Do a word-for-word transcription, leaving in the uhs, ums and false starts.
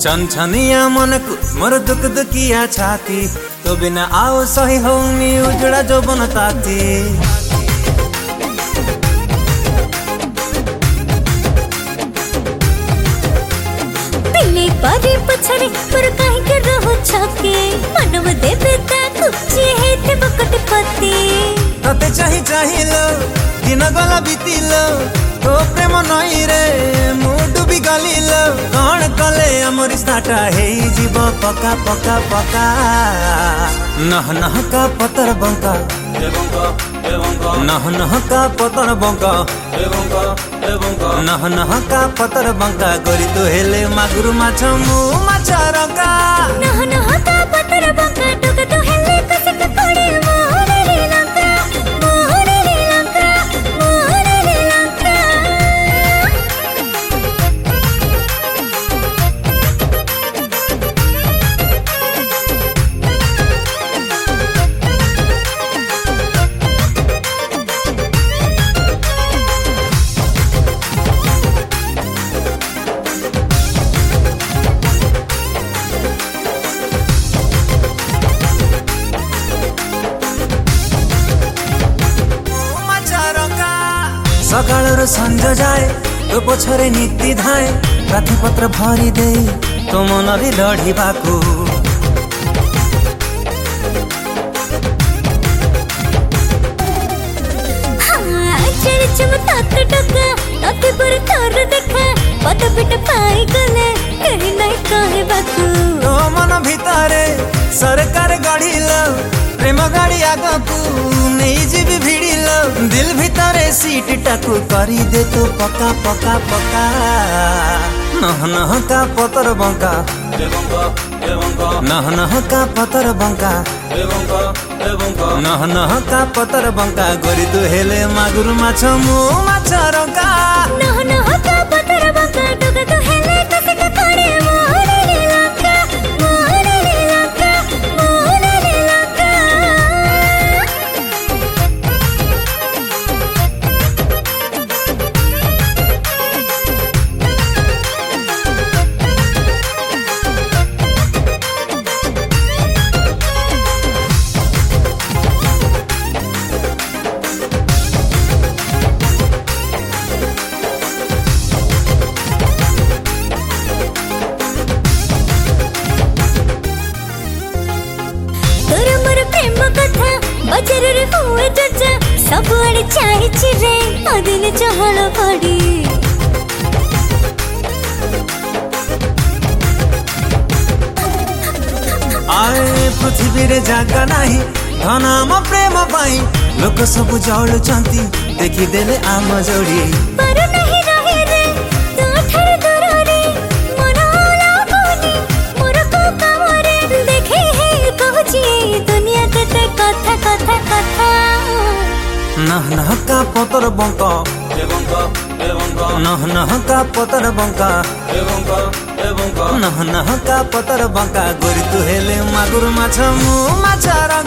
छन छनिया मन को मोर दुख दुखिया छाती तो बिना आओ सही होनी उजड़ा जो बनताती। पिले पारे पछरे पर काहे के रहो छके मानव देवे ता कुची हेते बकट पति। तते चाही चाहिलो दिन गला बीतिलो तो प्रेम नई रे मुडु भी गलिलो कौन कले अमर स्टार्टा हे जीव पका पका पका नह नह का पतर बंका नह नह का पतर बंका नह नह का पतर बंका करी तो हेले मागुर माछ मु माछ रंका नह नह का पतर बंका टोक तो हेले कसक पड़े मोहर रे लंका मोहर रे लंका मोहर रे लंका। सकाळ संज जाए तो पछरे नीति धाए प्रार्थी पत्र भरी दे तो मन भी लड़िबाकू। हाँ चल चमता टका तते पर तोर देखा पत पिट पाई गले कहीं नहीं कहे बाकू। तो मन भितरे सरकार गढ़िल प्रेम गाड़ी आगकू नहीं जीवी भिड़िल दिल भितरे सीट टाकू करी दे तो पका पका पका नह नह का पतर बंका नह नह का पतर बंका नह नह का पतर बंका गरी तो हेले मागुर माछ मु माछ रंका नह नह का पतर बंका टोक तो हेले कसक पड़े मोहर रे लंका मोहर रे लंका मोहर रे लंका। बजार रे हुए चर्चा सब आड़े चाहे रे अदिन चहल पड़ी। आए पृथ्वी रे जागा नहीं धन आम प्रेम पाई लोक सब जल चंती देखी देले आम जोड़ी पर नहीं रहे रे तो ठर दूर रे मन होला कोनी मोर को कामरे देखे है कहची दुनिया के कथा कथा कथा। नह नह का पतर बंका नह नह का पतर बंका नह नह का पतर बंका गोरी तू हेले मागुर माछ मु माछ रंका।